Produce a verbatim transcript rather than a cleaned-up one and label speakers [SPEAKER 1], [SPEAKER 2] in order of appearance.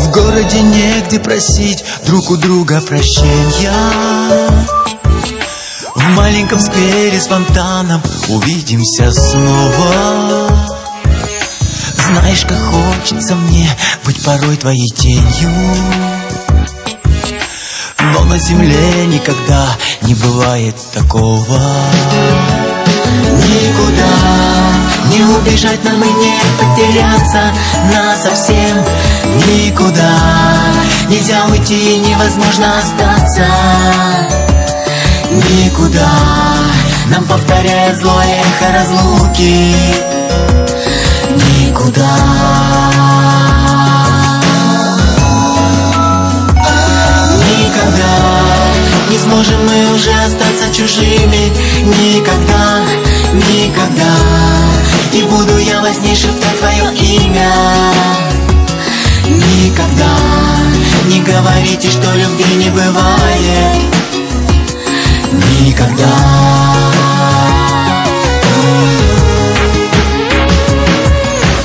[SPEAKER 1] В городе негде просить друг у друга прощения. В маленьком сквере с фонтаном увидимся снова. Знаешь, как хочется мне быть порой твоей тенью, но на земле никогда не бывает такого. Никуда не убежать нам и не потеряться насовсем. Никуда нельзя уйти, невозможно остаться. Никуда нам повторяет злое эхо разлуки. Никуда. Никогда не сможем мы уже остаться чужими. Никогда, никогда. И буду я во сне шептать твое имя. Никогда не говорите, что любви не бывает. Никогда.